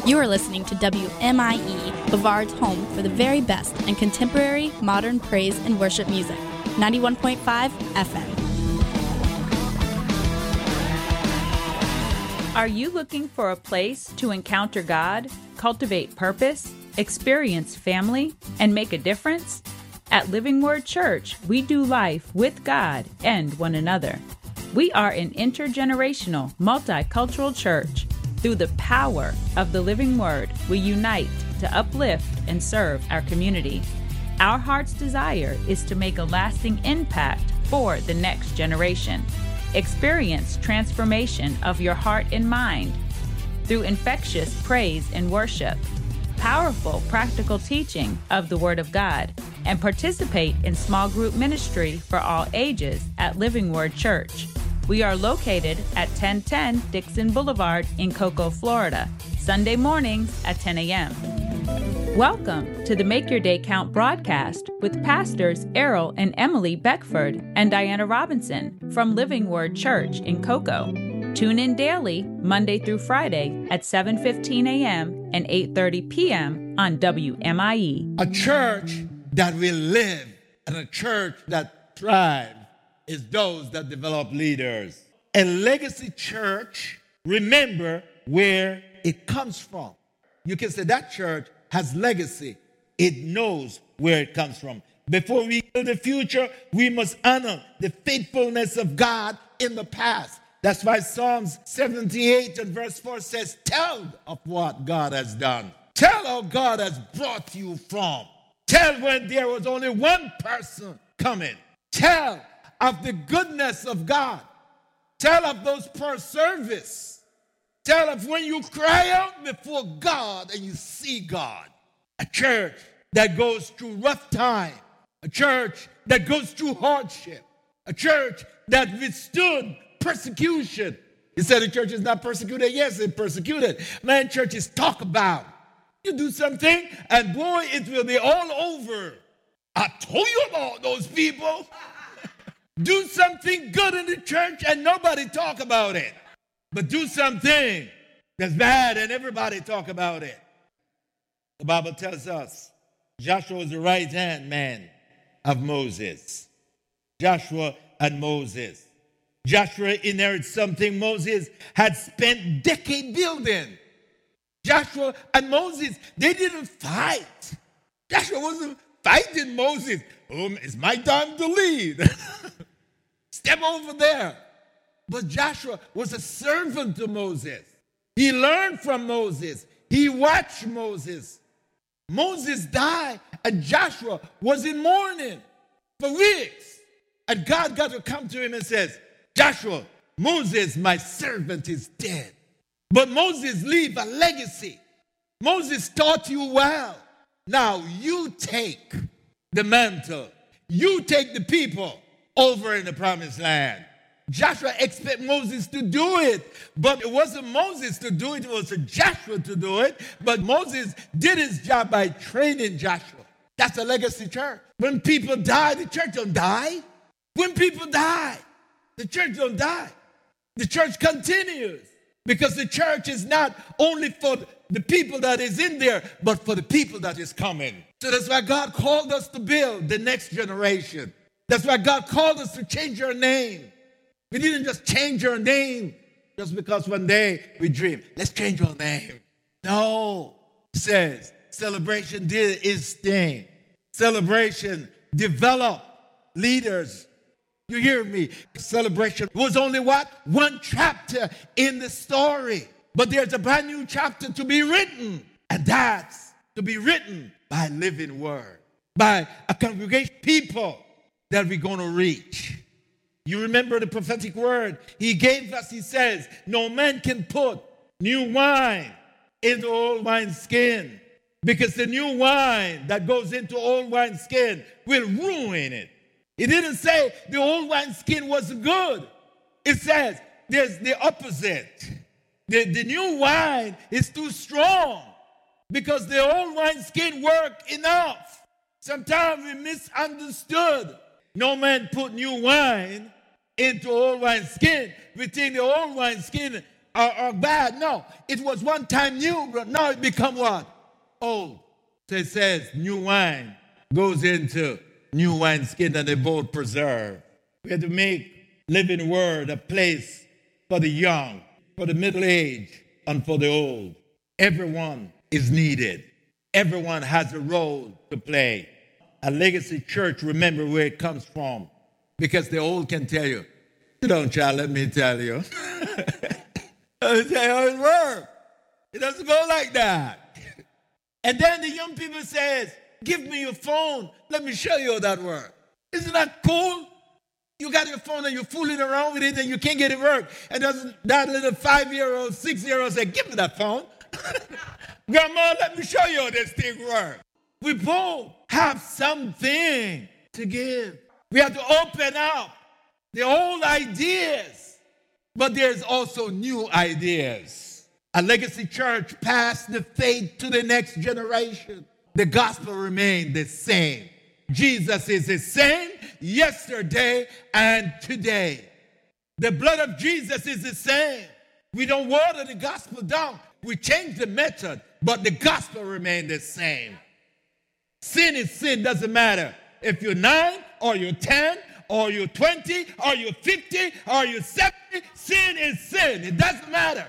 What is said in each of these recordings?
You are listening to WMIE, Bavard's home for the very best in contemporary, modern praise and worship music. 91.5 FM. Are you looking for a place to encounter God, cultivate purpose, experience family, and make a difference? At Living Word Church, we do life with God and one another. We are an intergenerational, multicultural church. Through the power of the Living Word, we unite to uplift and serve our community. Our heart's desire is to make a lasting impact for the next generation. Experience transformation of your heart and mind through infectious praise and worship, powerful practical teaching of the Word of God, and participate in small group ministry for all ages at Living Word Church. We are located at 1010 Dixon Boulevard in Cocoa, Florida, Sunday mornings at 10 a.m. Welcome to the Make Your Day Count broadcast with Pastors Errol and Emily Beckford and Diana Robinson from Living Word Church in Cocoa. Tune in daily, Monday through Friday at 7:15 a.m. and 8:30 p.m. on WMIE. A church that will live and a church that thrives is those that develop leaders. A legacy church, remember where it comes from. You can say that church has legacy. It knows where it comes from. Before we build the future, we must honor the faithfulness of God in the past. That's why Psalms 78 and verse 4 says, tell of what God has done. Tell how God has brought you from. Tell when there was only one person coming. Tell of the goodness of God. Tell of those per service. Tell of when you cry out before God and you see God. A church that goes through rough time. A church that goes through hardship. A church that withstood persecution. You said the church is not persecuted? Yes, it's persecuted. Man, churches talk about. You do something and boy, it will be all over. I told you about those people. Do something good in the church and nobody talk about it. But do something that's bad and everybody talk about it. The Bible tells us Joshua was the right-hand man of Moses. Joshua and Moses. Joshua inherited something Moses had spent decades building. Joshua and Moses, they didn't fight. Joshua wasn't fighting Moses. Oh, it's my time to lead. Step over there. But Joshua was a servant to Moses. He learned from Moses. He watched Moses. Moses died, and Joshua was in mourning for weeks. And God got to come to him and says, Joshua, Moses, my servant, is dead. But Moses leave a legacy. Moses taught you well. Now you take the mantle. You take the people over in the promised land. Joshua expected Moses to do it, but it wasn't Moses to do it, it was Joshua to do it. But Moses did his job by training Joshua. That's a legacy church. When people die, the church don't die. When people die, the church don't die. The church continues because the church is not only for the people that is in there, but for the people that is coming. So that's why God called us to build the next generation. That's why God called us to change our name. We didn't just change our name just because one day we dream. Let's change our name. No. It says celebration did its thing. Celebration developed leaders. You hear me? Celebration was only what? One chapter in the story. But there's a brand new chapter to be written. And that's to be written by Living Word. By a congregation of people that we're going to reach. You remember the prophetic word he gave us. He says, no man can put new wine into old wineskin because the new wine that goes into old wineskin will ruin it. It didn't say the old wineskin wasn't good. It says there's the opposite. The new wine is too strong because the old wineskin worked enough. Sometimes we misunderstood. No man put new wine into old wineskin. We think the old wineskin or bad. No, it was one time new, but now it become what? Old. So it says new wine goes into new wineskin and they both preserve. We have to make Living Word a place for the young, for the middle-aged, and for the old. Everyone is needed. Everyone has a role to play. A legacy church, remember where it comes from, because the old can tell you, "Sit down, child, let me tell you." I say how it works. It doesn't go like that. And then the young people says, "Give me your phone. Let me show you how that works." Isn't that cool? You got your phone and you're fooling around with it and you can't get it work. And that little 5-year-old, 6-year-old say, "Give me that phone." "Grandma, let me show you how this thing works." We both have something to give. We have to open up the old ideas, but there's also new ideas. A legacy church passed the faith to the next generation. The gospel remained the same. Jesus is the same yesterday and today. The blood of Jesus is the same. We don't water the gospel down. We change the method, but the gospel remains the same. Sin is sin, doesn't matter. If you're 9 or you're 10 or you're 20 or you're 50 or you're 70, sin is sin. It doesn't matter.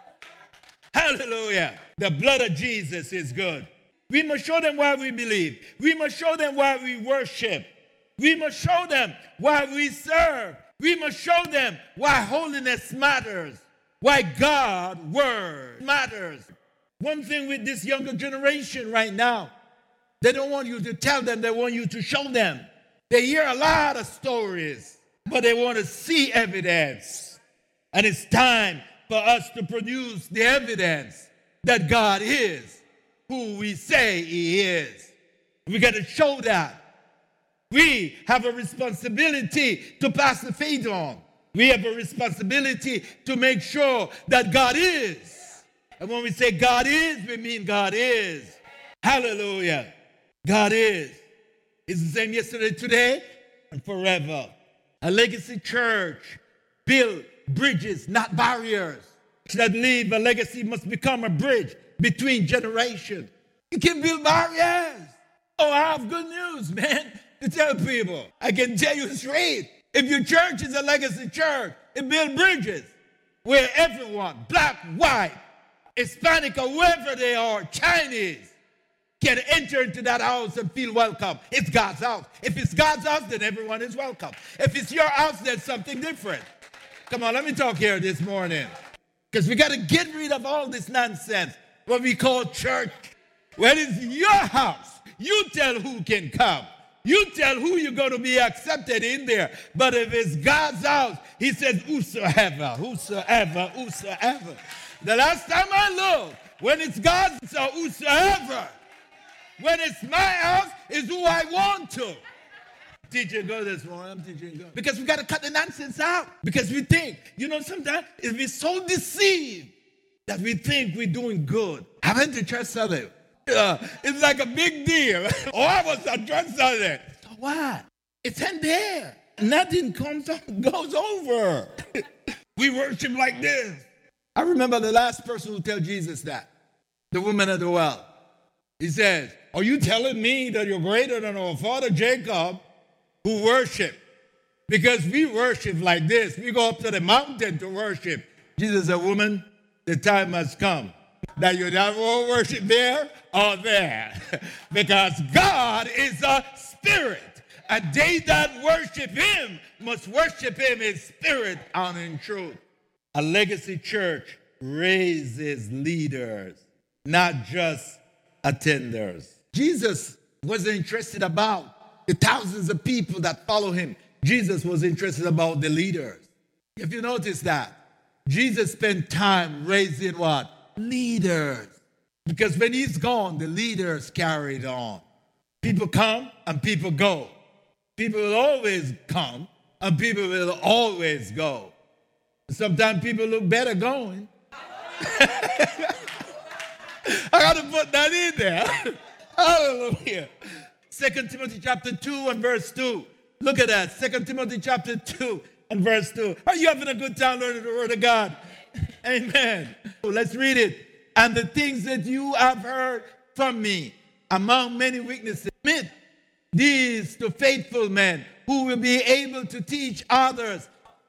Hallelujah. The blood of Jesus is good. We must show them why we believe. We must show them why we worship. We must show them why we serve. We must show them why holiness matters, why God's word matters. One thing with this younger generation right now, they don't want you to tell them, they want you to show them. They hear a lot of stories, but they want to see evidence. And it's time for us to produce the evidence that God is who we say he is. We got to show that. We have a responsibility to pass the faith on. We have a responsibility to make sure that God is. And when we say God is, we mean God is. Hallelujah. God is. It's the same yesterday, today, and forever. A legacy church build bridges, not barriers. That leave a legacy must become a bridge between generations. You can build barriers. Oh, I have good news, man, to tell people. I can tell you straight. If your church is a legacy church, it builds bridges where everyone, black, white, Hispanic, or whoever they are, Chinese, can enter into that house and feel welcome. It's God's house. If it's God's house, then everyone is welcome. If it's your house, there's something different. Come on, let me talk here this morning. Because we got to get rid of all this nonsense, what we call church. Well, it's your house. You tell who can come. You tell who you're going to be accepted in there. But if it's God's house, he says, whosoever, whosoever, whosoever. The last time I looked, when it's God's, it's whosoever. When it's my house, it's who I want to. Teaching God this morning, I'm teaching God. Because we got to cut the nonsense out. Because we think, sometimes we're so deceived that we think we're doing good. I went to church Sunday. It's like a big deal. Oh, I was at church Sunday. So what? It's in there. Nothing goes over. We worship like this. I remember the last person who told Jesus that. The woman at the well. He says, are you telling me that you're greater than our father Jacob who worship? Because we worship like this. We go up to the mountain to worship. Jesus said, woman, the time has come that you never will worship there or there. Because God is a spirit. And they that worship him must worship him in spirit and in truth. A legacy church raises leaders, not just attenders. Jesus wasn't interested about the thousands of people that follow him. Jesus was interested about the leaders. If you notice that, Jesus spent time raising what? Leaders. Because when he's gone, the leaders carried on. People come and people go. People will always come and people will always go. Sometimes people look better going. I got to put that in there. Hallelujah. 2 Timothy chapter 2 and verse 2. Look at that. 2 Timothy chapter 2 and verse 2. Are you having a good time learning the word of God? Amen. Let's read it. And the things that you have heard from me, among many witnesses, admit these to faithful men who will be able to teach others.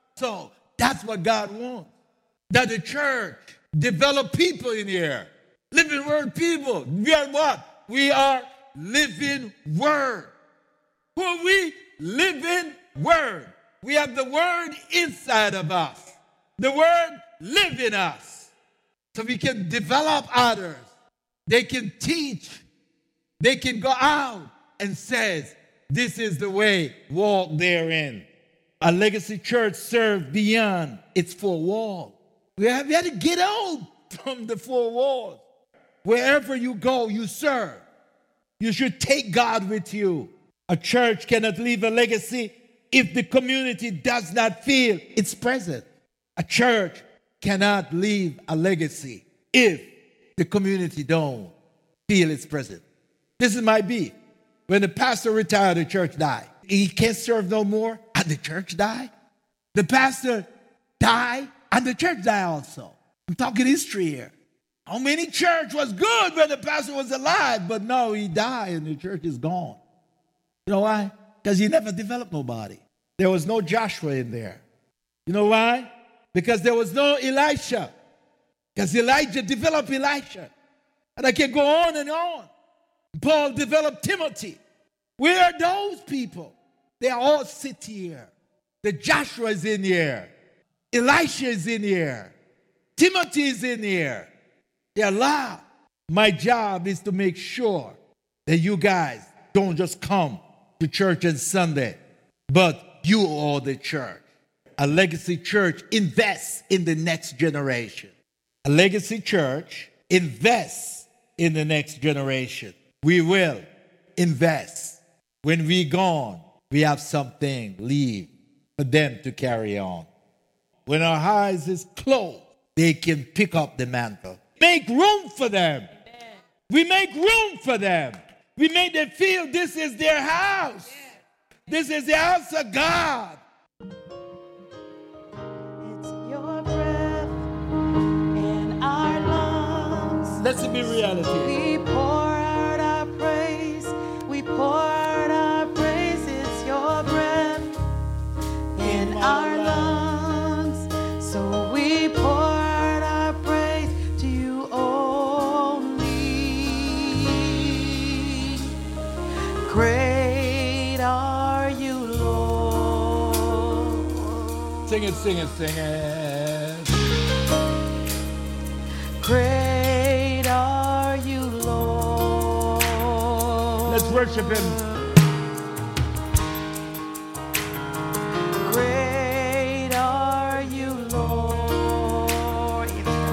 So that's what God wants. That the church develop people in here. Living word people. We are what? We are living word. Who are we? Living word. We have the word inside of us. The word live in us. So we can develop others. They can teach. They can go out and says, this is the way, walk therein. A legacy church serves beyond its four walls. We have to get out from the four walls. Wherever you go, you serve. You should take God with you. A church cannot leave a legacy if the community does not feel its presence. A church cannot leave a legacy if the community don't feel its presence. This is my beef. When the pastor retired, the church died. He can't serve no more, and the church died. The pastor died, and the church died also. I'm talking history here. How many church was good when the pastor was alive, but no, he died, and the church is gone. You know why? Because he never developed nobody. There was no Joshua in there. You know why? Because there was no Elisha. Because Elijah developed Elisha. And I can go on and on. Paul developed Timothy. Where are those people? They are all sit here. The Joshua is in here. Elisha is in here. Timothy is in here. They are loud. My job is to make sure that you guys don't just come to church on Sunday, but you are the church. A legacy church invests in the next generation. A legacy church invests in the next generation. We will invest. When we're gone, we have something leave for them to carry on. When our eyes is closed, they can pick up the mantle. Make room for them. We make room for them. We make them feel this is their house. This is the house of God. It's your breath in our lungs. Let's be reality. We pour out our praise. We pour out our praise. It's your breath in our lungs. So we pour out our praise to you only. Great are you, Lord. Sing it, sing it, sing it. Great are you, Lord. Let's worship him. Great are you, Lord.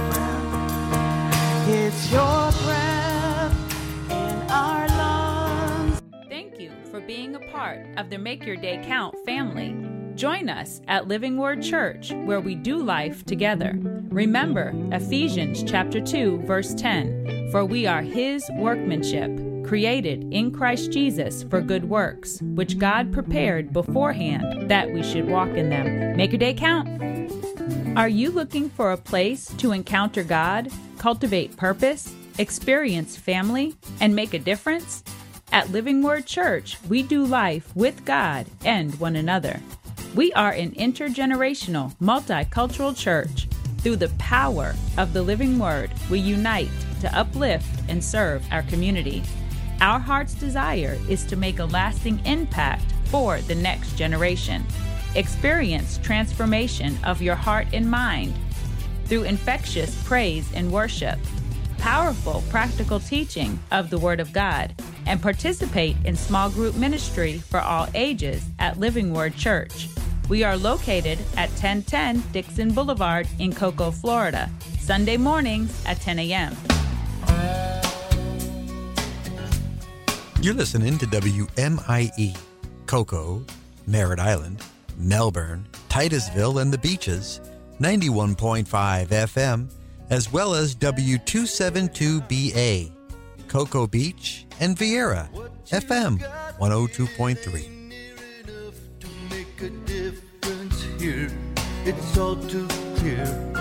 It's your breath in our lungs. Thank you for being a part of the Make Your Day Count family. Join us at Living Word Church, where we do life together. Remember Ephesians chapter 2, verse 10, for we are his workmanship, created in Christ Jesus for good works, which God prepared beforehand that we should walk in them. Make your day count. Are you looking for a place to encounter God, cultivate purpose, experience family, and make a difference? At Living Word Church, we do life with God and one another. We are an intergenerational, multicultural church. Through the power of the living word, we unite to uplift and serve our community. Our heart's desire is to make a lasting impact for the next generation. Experience transformation of your heart and mind through infectious praise and worship, powerful practical teaching of the Word of God, and participate in small group ministry for all ages at Living Word Church. We are located at 1010 Dixon Boulevard in Cocoa, Florida, Sunday mornings at 10 a.m. You're listening to WMIE, Cocoa, Merritt Island, Melbourne, Titusville, and the Beaches, 91.5 FM, as well as W272BA, Cocoa Beach, and Vieira, FM 102.3. It's all too clear.